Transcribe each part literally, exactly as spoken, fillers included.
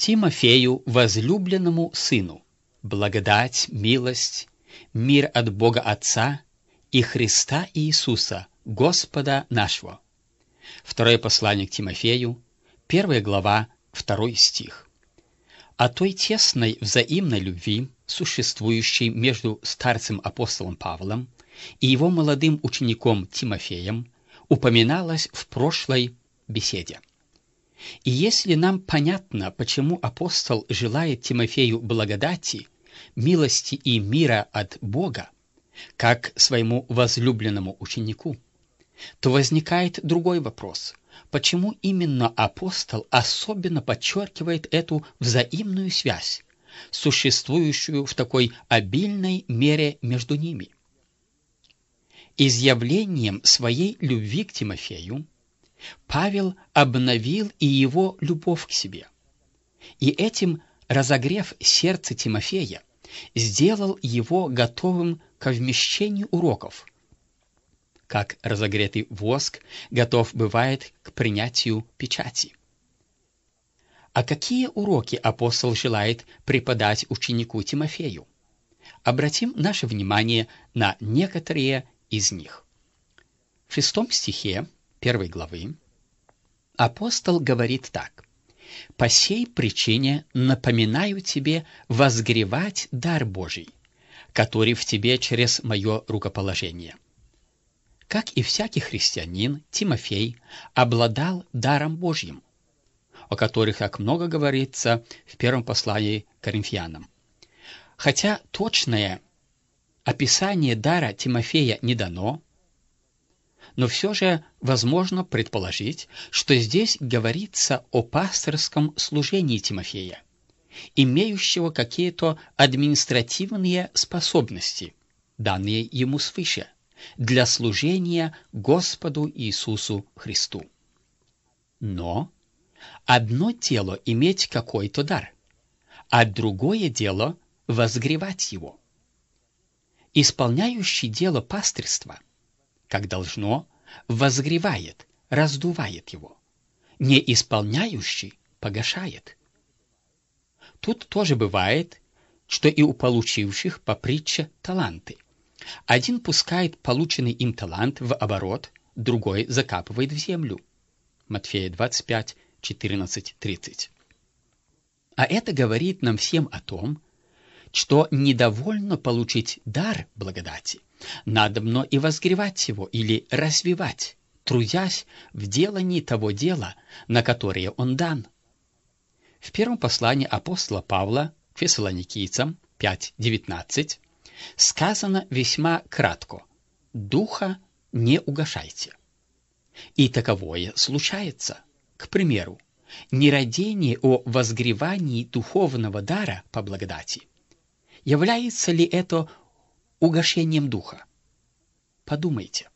Тимофею, возлюбленному сыну, благодать, милость, мир от Бога Отца и Христа Иисуса, Господа нашего. Второе послание к Тимофею, первая глава, второй стих. О той тесной взаимной любви, существующей между старцем апостолом Павлом и его молодым учеником Тимофеем, упоминалось в прошлой беседе. И если нам понятно, почему апостол желает Тимофею благодати, милости и мира от Бога, как своему возлюбленному ученику, то возникает другой вопрос. Почему именно апостол особенно подчеркивает эту взаимную связь, существующую в такой обильной мере между ними? Изъявлением своей любви к Тимофею Павел обновил и его любовь к себе, и этим, разогрев сердце Тимофея, сделал его готовым ко вмещению уроков, как разогретый воск готов бывает к принятию печати. А какие уроки апостол желает преподать ученику Тимофею? Обратим наше внимание на некоторые из них. В шестом стихе первой главы апостол говорит так: «По сей причине напоминаю тебе возгревать дар Божий, который в тебе через мое рукоположение». Как и всякий христианин, Тимофей обладал даром Божьим, о которых так много говорится в первом послании к Коринфянам. Хотя точное описание дара Тимофея не дано, но все же возможно предположить, что здесь говорится о пасторском служении Тимофея, имеющего какие-то административные способности, данные ему свыше, для служения Господу Иисусу Христу. Но одно дело иметь какой-то дар, а другое дело возгревать его. Исполняющий дело пастырства, как должно, возгревает, раздувает его, не исполняющий погашает. Тут тоже бывает, что и у получивших по притче таланты. Один пускает полученный им талант в оборот, другой закапывает в землю. Матфея двадцать пять, четырнадцать, тридцать. А это говорит нам всем о том, что недовольно получить дар благодати, надобно и возгревать его или развивать, трудясь в делании того дела, на которое он дан. В первом послании апостола Павла к Фессалоникийцам пять девятнадцать сказано весьма кратко: «Духа не угашайте». И таковое случается. К примеру, нерадение о возгревании духовного дара по благодати. Является ли это угашением духа? Подумайте.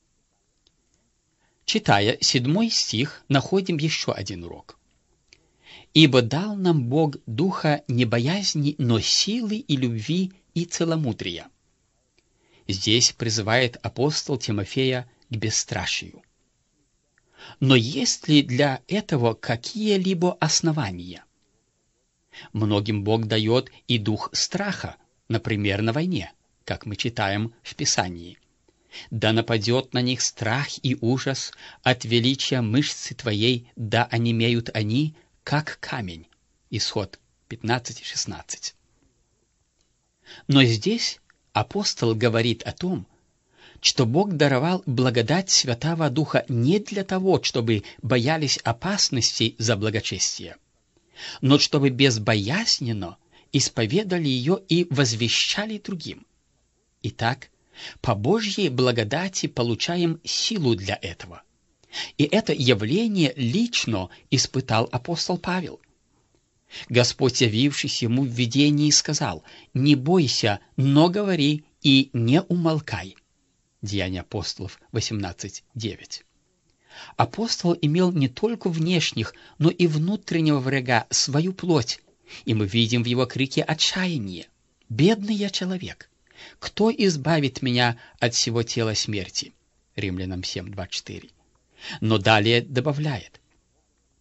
Читая седьмой стих, находим еще один урок. «Ибо дал нам Бог духа не боязни, но силы и любви и целомудрия». Здесь призывает апостол Тимофея к бесстрашию. Но есть ли для этого какие-либо основания? Многим Бог дает и дух страха, например, на войне, как мы читаем в Писании. «Да нападет на них страх и ужас, от величия мышцы твоей, да онемеют они, как камень». Исход пятнадцать шестнадцать. Но здесь апостол говорит о том, что Бог даровал благодать Святого Духа не для того, чтобы боялись опасностей за благочестие, но чтобы безбоязненно исповедали ее и возвещали другим. Итак, по Божьей благодати получаем силу для этого. И это явление лично испытал апостол Павел. Господь, явившись ему в видении, сказал: «Не бойся, но говори и не умолкай». Деяния апостолов восемнадцать девять. Апостол имел не только внешних, но и внутреннего врага, свою плоть, и мы видим в его крике отчаяние: «Бедный я человек! Кто избавит меня от всего тела смерти?» Римлянам семь двадцать четыре. Но далее добавляет: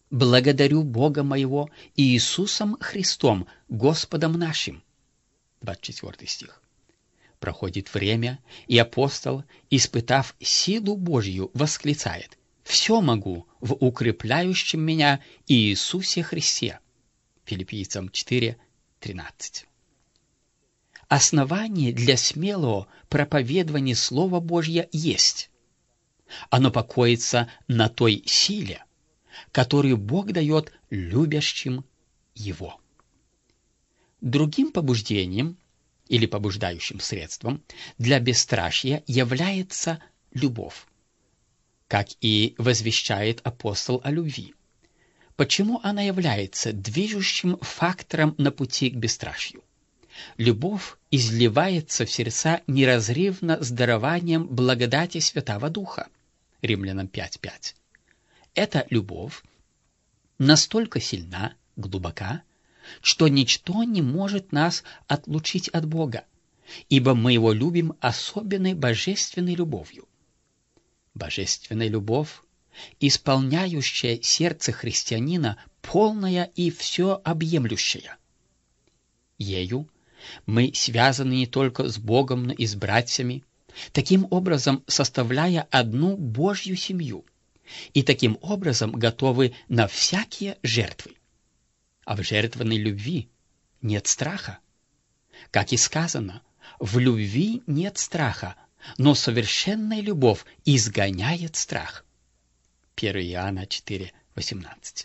благодарю Бога моего и Иисусом Христом, Господом нашим». двадцать четвёртый стих. Проходит время, и апостол, испытав силу Божью, восклицает: «Все могу в укрепляющем меня Иисусе Христе». Филиппийцам четыре тринадцать. Основание для смелого проповедования Слова Божьего есть. Оно покоится на той силе, которую Бог дает любящим Его. Другим побуждением или побуждающим средством для бесстрашия является любовь, как и возвещает апостол о любви. Почему она является движущим фактором на пути к бесстрашию? Любовь изливается в сердца неразрывно с дарованием благодати Святого Духа. Римлянам пять пять. Эта любовь настолько сильна, глубока, что ничто не может нас отлучить от Бога, ибо мы Его любим особенной божественной любовью. Божественная любовь, исполняющая сердце христианина, полная и всеобъемлющая. Ею мы связаны не только с Богом, но и с братьями, таким образом составляя одну Божью семью, и таким образом готовы на всякие жертвы. А в жертвенной любви нет страха. Как и сказано, в любви нет страха, но совершенная любовь изгоняет страх. первое Иоанна четыре восемнадцать.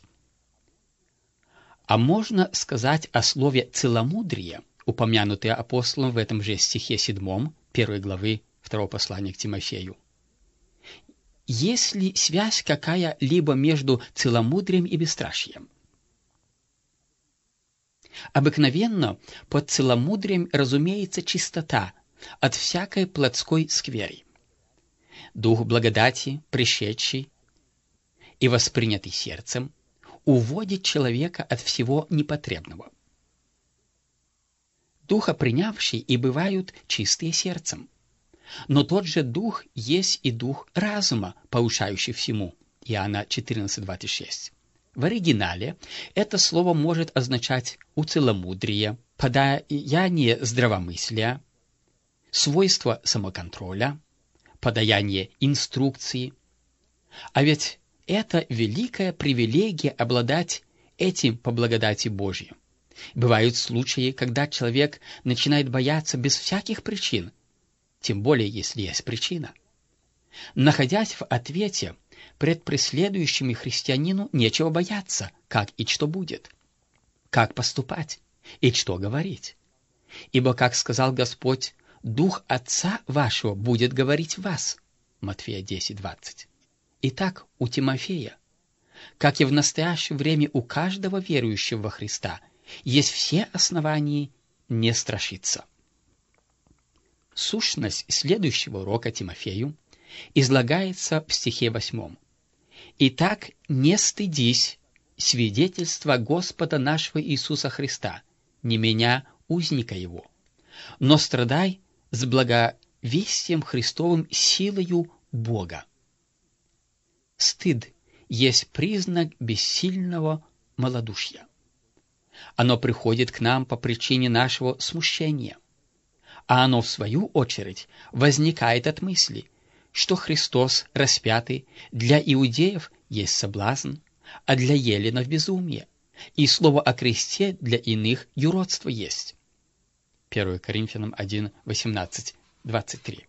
А можно сказать о слове «целомудрие», упомянутое апостолом в этом же стихе седьмом первой главы второго послания к Тимофею. Есть ли связь какая-либо между целомудрием и бесстрашием? Обыкновенно под целомудрием разумеется чистота от всякой плотской скверы. Дух благодати, пришедший и воспринятый сердцем, уводит человека от всего непотребного. Духа принявший и бывают чистые сердцем. Но тот же Дух есть и Дух разума, поучающий всему. Иоанна четырнадцать двадцать шесть. В оригинале это слово может означать уцеломудрие, подаяние здравомыслия, свойство самоконтроля, подаяние инструкции. А ведь это великая привилегия обладать этим по благодати Божьей. Бывают случаи, когда человек начинает бояться без всяких причин, тем более, если есть причина. Находясь в ответе, пред преследующими христианину нечего бояться, как и что будет, как поступать и что говорить. Ибо, как сказал Господь, Дух Отца вашего будет говорить в вас. Матфея десять двадцать. Итак, у Тимофея, как и в настоящее время у каждого верующего во Христа, есть все основания не страшиться. Сущность следующего урока Тимофею излагается в стихе восьмом. «Итак, не стыдись свидетельства Господа нашего Иисуса Христа, не меня, узника Его, но страдай с благовестием Христовым силою Бога». Стыд есть признак бессильного малодушия. Оно приходит к нам по причине нашего смущения, а оно, в свою очередь, возникает от мысли, что Христос распятый для иудеев есть соблазн, а для еленов безумие, и слово о кресте для иных юродство есть. первое Коринфянам один восемнадцать двадцать три.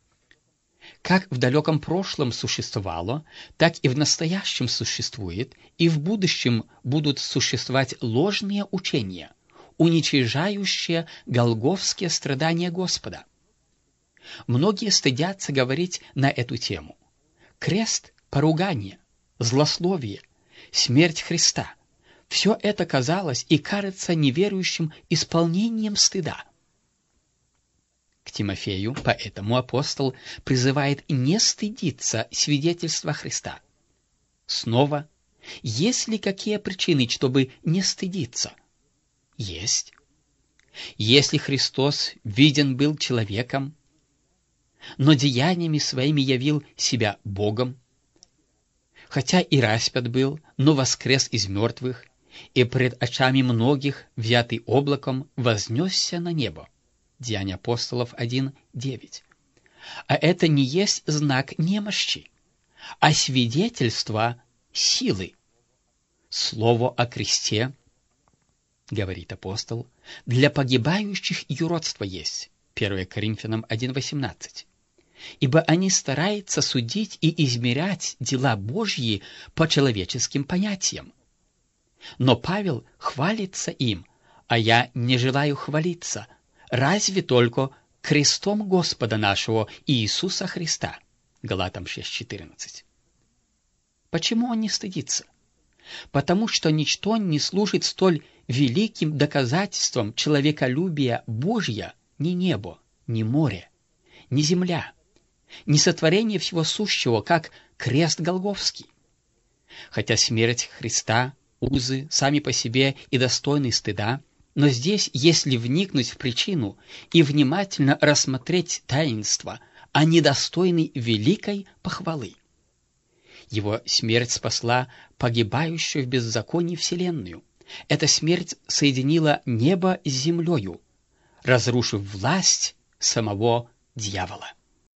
Как в далеком прошлом существовало, так и в настоящем существует, и в будущем будут существовать ложные учения, уничижающие голгофские страдания Господа. Многие стыдятся говорить на эту тему. Крест, поругание, злословие, смерть Христа – все это казалось и кажется неверующим исполнением стыда. К Тимофею поэтому апостол призывает не стыдиться свидетельства Христа. Снова, есть ли какие причины, чтобы не стыдиться? Есть. Если Христос виден был человеком, но деяниями своими явил себя Богом, хотя и распят был, но воскрес из мертвых, и пред очами многих, взятый облаком, вознесся на небо. Деяния апостолов один, девять. А это не есть знак немощи, а свидетельство силы. Слово о кресте, говорит апостол, для погибающих юродство есть. первое Коринфянам один, восемнадцать. Ибо они стараются судить и измерять дела Божьи по человеческим понятиям. Но Павел хвалится им, а я не желаю хвалиться, разве только крестом Господа нашего Иисуса Христа. Галатам шесть, четырнадцать. Почему он не стыдится? Потому что ничто не служит столь великим доказательством человеколюбия Божья, ни небо, ни море, ни земля, ни сотворение всего сущего, как крест Голгофский. Хотя смерть Христа, узы сами по себе и достойны стыда, но здесь, если вникнуть в причину и внимательно рассмотреть таинство, они достойны великой похвалы. Его смерть спасла погибающую в беззаконии вселенную. Эта смерть соединила небо с землею, разрушив власть самого дьявола.